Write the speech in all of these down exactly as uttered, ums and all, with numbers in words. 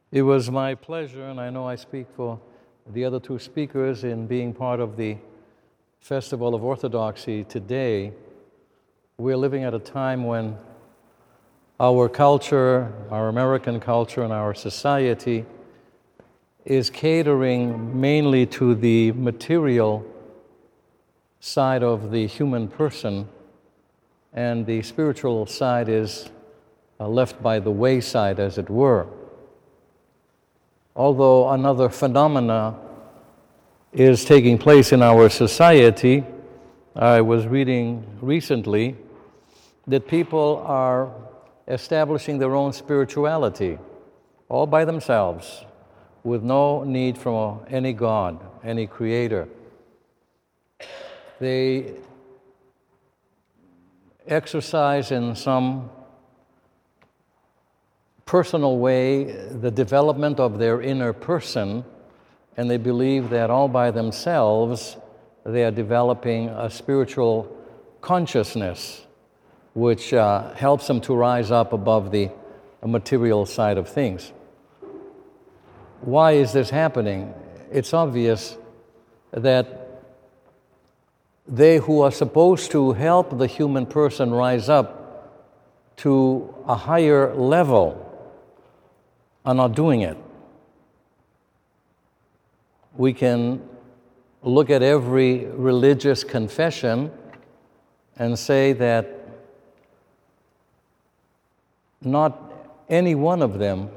It was my pleasure, and I know I speak for the other two speakers, in being part of the Festival of Orthodoxy today. We're living at a time when our culture, our American culture, and our society is catering mainly to the material side of the human person, and the spiritual side is uh, left by the wayside, as it were. Although another phenomena is taking place in our society, I was reading recently that people are establishing their own spirituality all by themselves, with no need from any God, any creator. They exercise in some personal way the development of their inner person, and they believe that all by themselves they are developing a spiritual consciousness which uh, helps them to rise up above the material side of things. Why is this happening? It's obvious that they who are supposed to help the human person rise up to a higher level are not doing it. We can look at every religious confession and say that not any one of them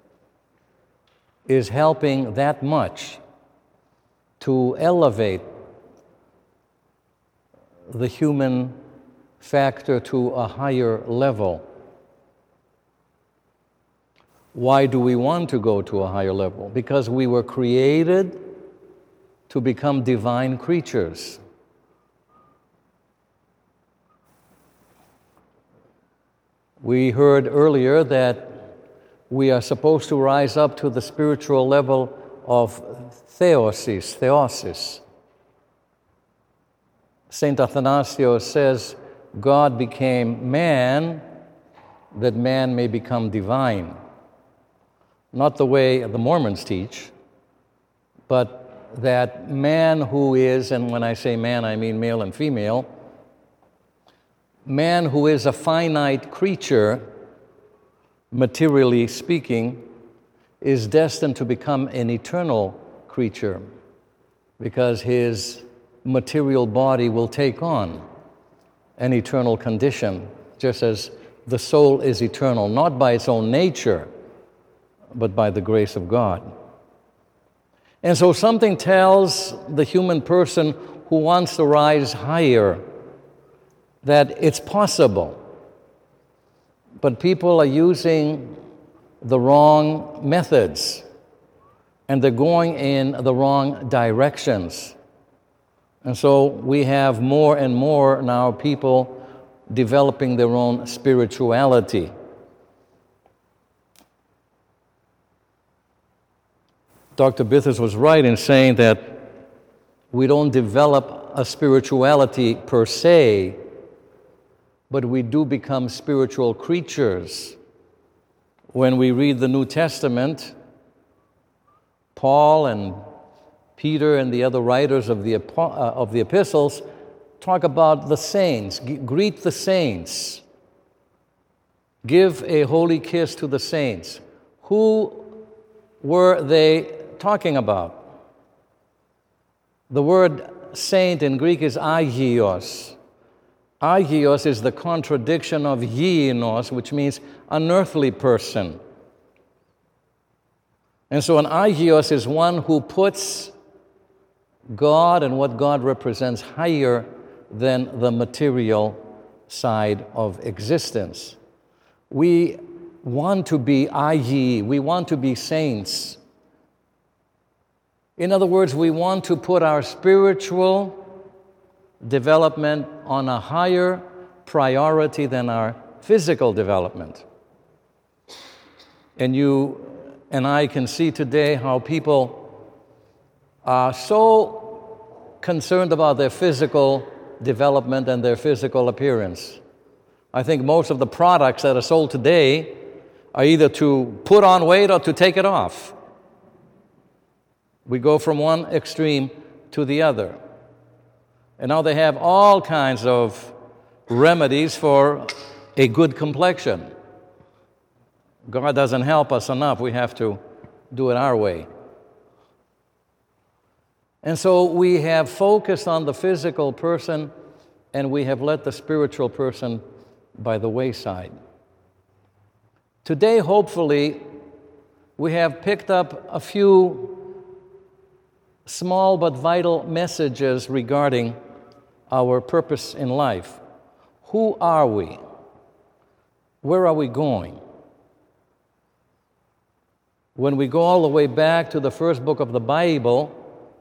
is helping that much to elevate the human factor to a higher level. Why do we want to go to a higher level? Because we were created to become divine creatures. We heard earlier that we are supposed to rise up to the spiritual level of theosis, theosis. Saint Athanasius says, God became man that man may become divine. Not the way the Mormons teach, but that man who is, and when I say man, I mean male and female, man who is a finite creature, materially speaking, is destined to become an eternal creature, because his material body will take on an eternal condition, just as the soul is eternal, not by its own nature, but by the grace of God. And so something tells the human person who wants to rise higher that it's possible. But people are using the wrong methods, and they're going in the wrong directions. And so we have more and more now people developing their own spirituality. Doctor Bithers was right in saying that we don't develop a spirituality per se, but we do become spiritual creatures. When we read the New Testament, Paul and Peter and the other writers of the, uh, of the epistles talk about the saints. G- greet the saints. Give a holy kiss to the saints. Who were they talking about? The word saint in Greek is agios. Agios is the contradiction of yinos, which means an earthly person. And so an agios is one who puts God and what God represents higher than the material side of existence. We want to be agi, we want to be saints. In other words, we want to put our spiritual development on a higher priority than our physical development. And you and I can see today how people are so concerned about their physical development and their physical appearance. I think most of the products that are sold today are either to put on weight or to take it off. We go from one extreme to the other. And now they have all kinds of remedies for a good complexion. God doesn't help us enough. We have to do it our way. And so we have focused on the physical person, and we have let the spiritual person by the wayside. Today, hopefully, we have picked up a few small but vital messages regarding our purpose in life. Who are we? Where are we going? When we go all the way back to the first book of the Bible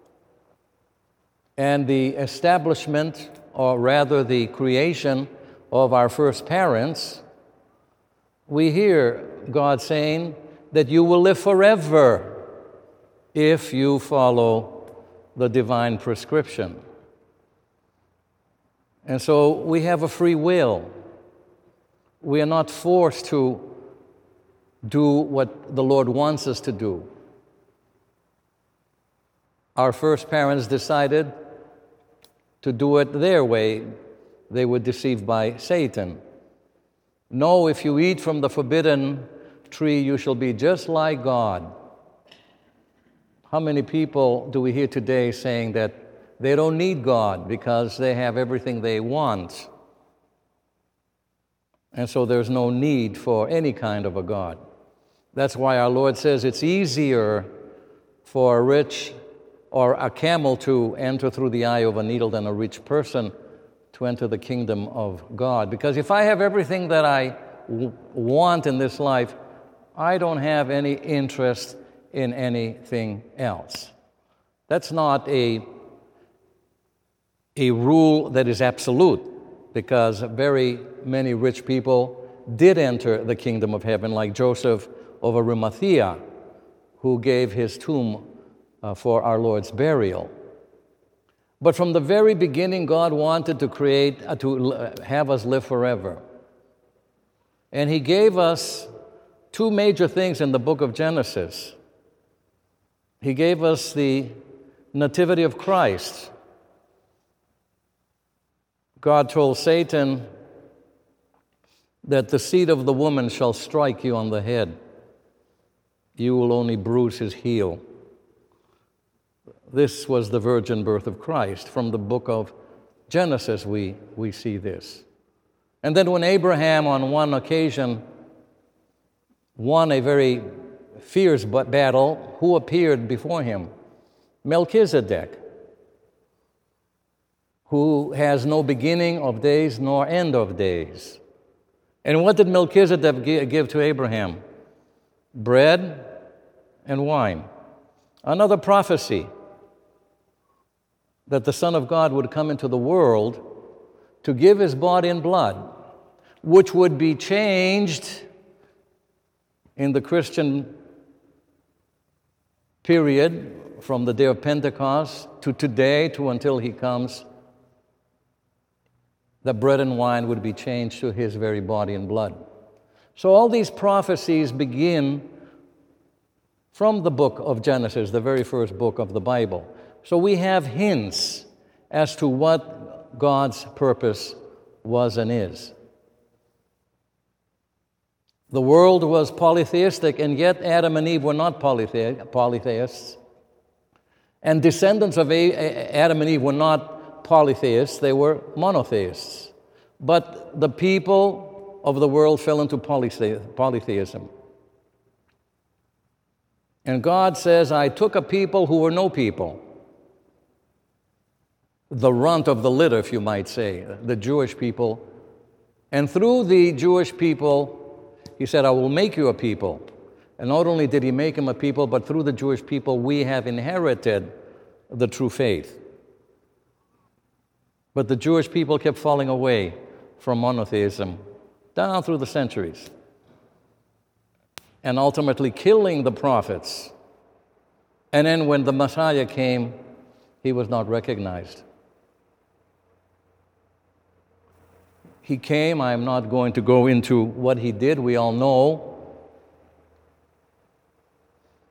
and the establishment, or rather the creation of our first parents, we hear God saying that you will live forever if you follow the divine prescription. And so we have a free will. We are not forced to do what the Lord wants us to do. Our first parents decided to do it their way. They were deceived by Satan. No, if you eat from the forbidden tree, you shall be just like God. How many people do we hear today saying that they don't need God because they have everything they want? And so there's no need for any kind of a God. That's why our Lord says it's easier for a rich or a camel to enter through the eye of a needle than a rich person to enter the kingdom of God. Because if I have everything that I w- want in this life, I don't have any interest in anything else. That's not a, a rule that is absolute, because very many rich people did enter the kingdom of heaven, like Joseph of Arimathea, who gave his tomb uh, for our Lord's burial. But from the very beginning, God wanted to create, uh, to uh, have us live forever. And He gave us two major things in the book of Genesis. He gave us the nativity of Christ. God told Satan that the seed of the woman shall strike you on the head. You will only bruise his heel. This was the virgin birth of Christ. From the book of Genesis, we, we see this. And then when Abraham, on one occasion, won a very fierce battle, who appeared before him? Melchizedek, who has no beginning of days nor end of days. And what did Melchizedek give to Abraham? Bread and wine. Another prophecy that the Son of God would come into the world to give His body and blood, which would be changed in the Christian period from the day of Pentecost to today, to until He comes. The bread and wine would be changed to His very body and blood. So all these prophecies begin from the book of Genesis, the very first book of the Bible. So we have hints as to what God's purpose was and is. The world was polytheistic, and yet Adam and Eve were not polythe- polytheists. And descendants of A- Adam and Eve were not polytheists, they were monotheists. But the people of the world fell into polythe- polytheism. And God says, I took a people who were no people, the runt of the litter, if you might say, the Jewish people. And through the Jewish people, He said, I will make you a people. And not only did He make them a people, but through the Jewish people, we have inherited the true faith. But the Jewish people kept falling away from monotheism down through the centuries, and ultimately killing the prophets. And then when the Messiah came, He was not recognized. He came, I am not going to go into what He did, we all know.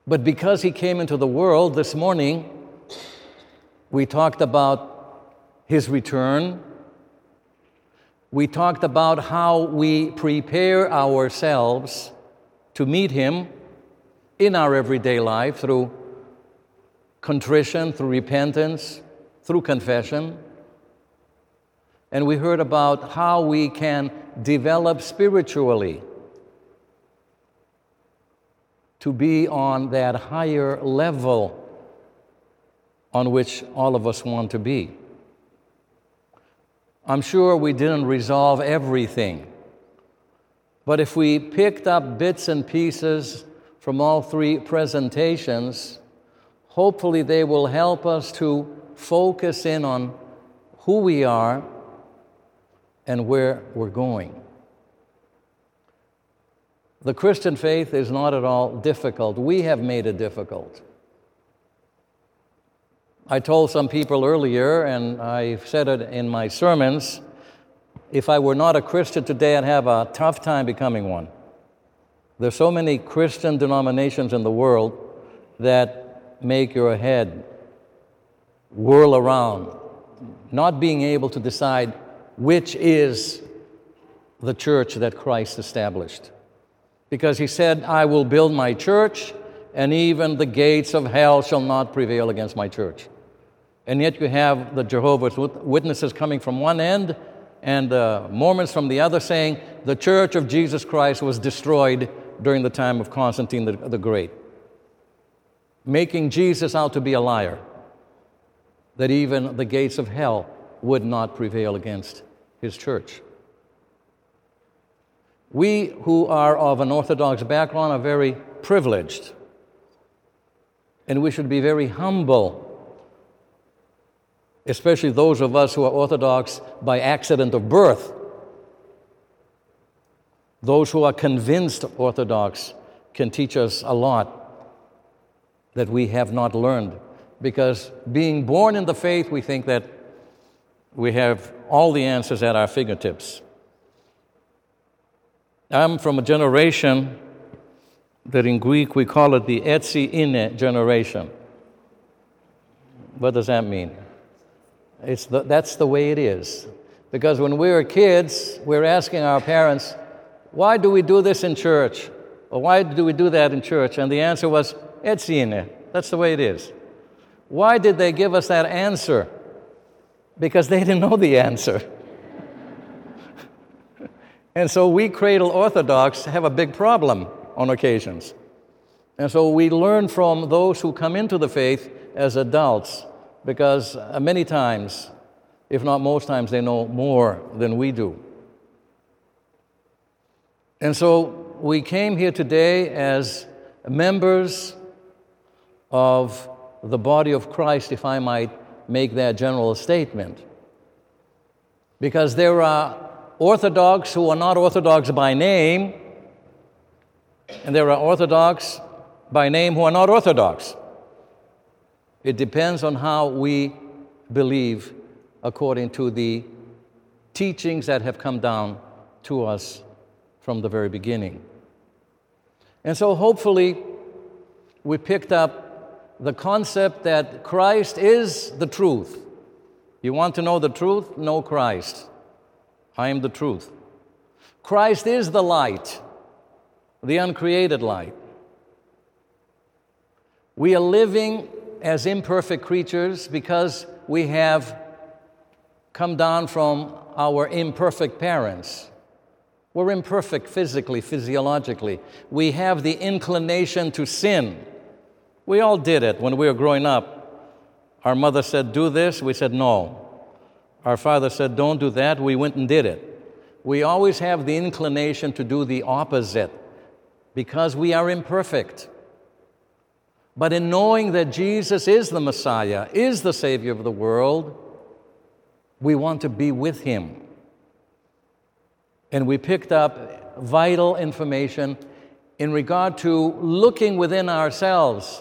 But because he came into the world this morning, we talked about his return. We talked about how we prepare ourselves to meet him in our everyday life through contrition, through repentance, through confession. And we heard about how we can develop spiritually to be on that higher level on which all of us want to be. I'm sure we didn't resolve everything, but if we picked up bits and pieces from all three presentations, hopefully they will help us to focus in on who we are and where we're going. The Christian faith is not at all difficult. We have made it difficult. I told some people earlier, and I've said it in my sermons, if I were not a Christian today, I'd have a tough time becoming one. There's so many Christian denominations in the world that make your head whirl around, not being able to decide which is the church that Christ established. Because he said, I will build my church, and even the gates of hell shall not prevail against my church. And yet you have the Jehovah's Witnesses coming from one end and the Mormons from the other saying the Church of Jesus Christ was destroyed during the time of Constantine the, the Great, making Jesus out to be a liar, that even the gates of hell would not prevail against his church. We who are of an Orthodox background are very privileged, and we should be very humble, especially those of us who are Orthodox by accident of birth. Those who are convinced Orthodox can teach us a lot that we have not learned, because being born in the faith, we think that we have all the answers at our fingertips. I'm from a generation that in Greek we call it the etsi ine generation. What does that mean? It's the, that's the way it is. Because when we were kids, we were asking our parents, why do we do this in church? Or why do we do that in church? And the answer was, etsi ine. That's the way it is. Why did they give us that answer? Because they didn't know the answer. And so we cradle Orthodox have a big problem on occasions. And so we learn from those who come into the faith as adults, because many times, if not most times, they know more than we do. And so we came here today as members of the body of Christ, if I might make that general statement. Because there are Orthodox who are not Orthodox by name, and there are Orthodox by name who are not Orthodox. It depends on how we believe according to the teachings that have come down to us from the very beginning. And so hopefully we picked up the concept that Christ is the truth. You want to know the truth? Know Christ. I am the truth. Christ is the light, the uncreated light. We are living as imperfect creatures because we have come down from our imperfect parents. We're imperfect physically, physiologically. We have the inclination to sin. We all did it when we were growing up. Our mother said, do this. We said, no. Our father said, don't do that. We went and did it. We always have the inclination to do the opposite because we are imperfect. But in knowing that Jesus is the Messiah, is the Savior of the world, we want to be with him. And we picked up vital information in regard to looking within ourselves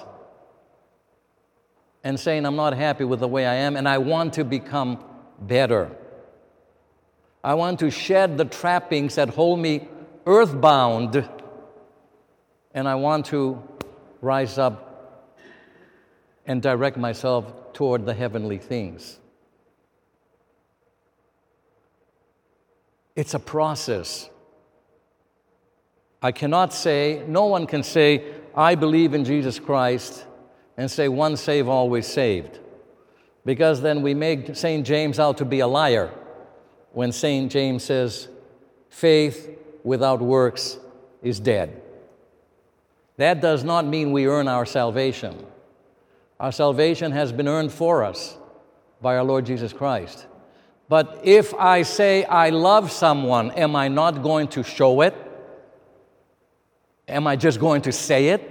and saying, I'm not happy with the way I am, and I want to become better. I want to shed the trappings that hold me earthbound, and I want to rise up and direct myself toward the heavenly things. It's a process. I cannot say, no one can say, I believe in Jesus Christ, and say, once saved, always saved. Because then we make Saint James out to be a liar when Saint James says, faith without works is dead. That does not mean we earn our salvation. Our salvation has been earned for us by our Lord Jesus Christ. But if I say I love someone, am I not going to show it? Am I just going to say it?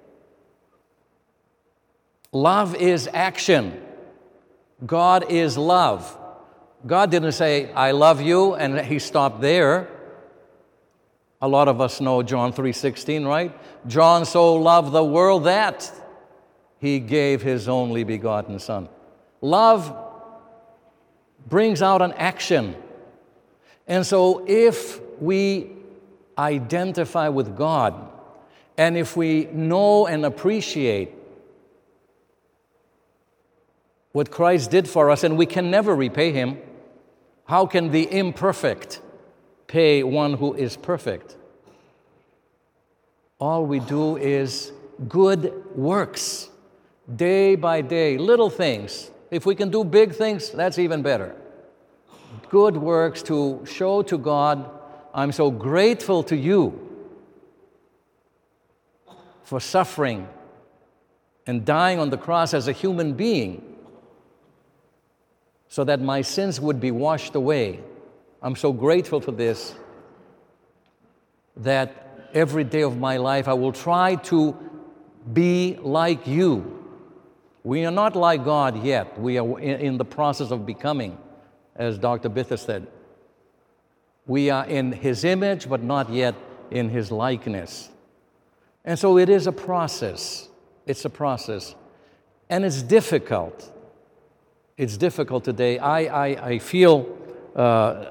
Love is action. God is love. God didn't say, I love you, and he stopped there. A lot of us know John three sixteen, right? John so loved the world that he gave his only begotten Son. Love brings out an action. And so if we identify with God, and if we know and appreciate what Christ did for us, and we can never repay him, how can the imperfect pay one who is perfect? All we do is good works, day by day, little things. If we can do big things, that's even better. Good works to show to God, I'm so grateful to you for suffering and dying on the cross as a human being so that my sins would be washed away. I'm so grateful for this that every day of my life I will try to be like you. We are not like God yet. We are in the process of becoming, as Doctor Bither said. We are in his image, but not yet in his likeness. And so it is a process. It's a process. And it's difficult. It's difficult today. I, I, I feel, uh,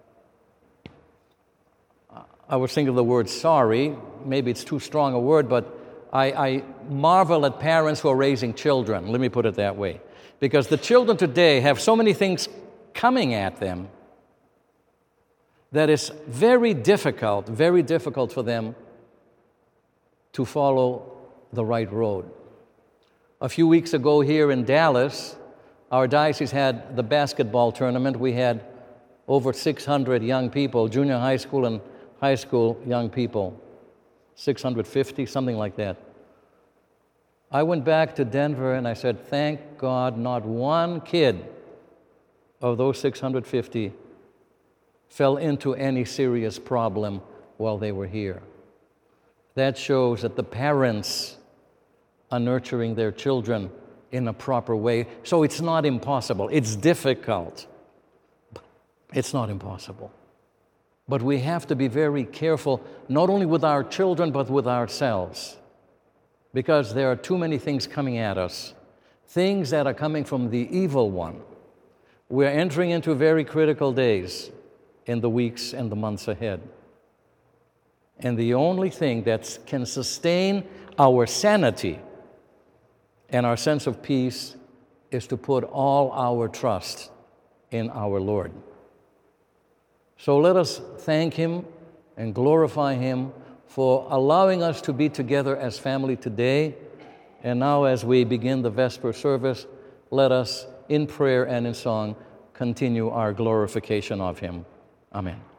I was thinking of the word sorry. Maybe it's too strong a word, but I, I marvel at parents who are raising children. Let me put it that way. Because the children today have so many things coming at them that it's very difficult, very difficult for them to follow the right road. A few weeks ago here in Dallas, our diocese had the basketball tournament. We had over six hundred young people, junior high school and high school young people, six hundred fifty, something like that. I went back to Denver and I said, thank God not one kid of those six hundred fifty fell into any serious problem while they were here. That shows that the parents are nurturing their children in a proper way. So it's not impossible. It's difficult. It's not impossible. But we have to be very careful, not only with our children, but with ourselves. Because there are too many things coming at us, things that are coming from the evil one. We're entering into very critical days in the weeks and the months ahead. And the only thing that can sustain our sanity and our sense of peace is to put all our trust in our Lord. So let us thank him and glorify him for allowing us to be together as family today. And now as we begin the Vesper service, let us in prayer and in song continue our glorification of him. Amen.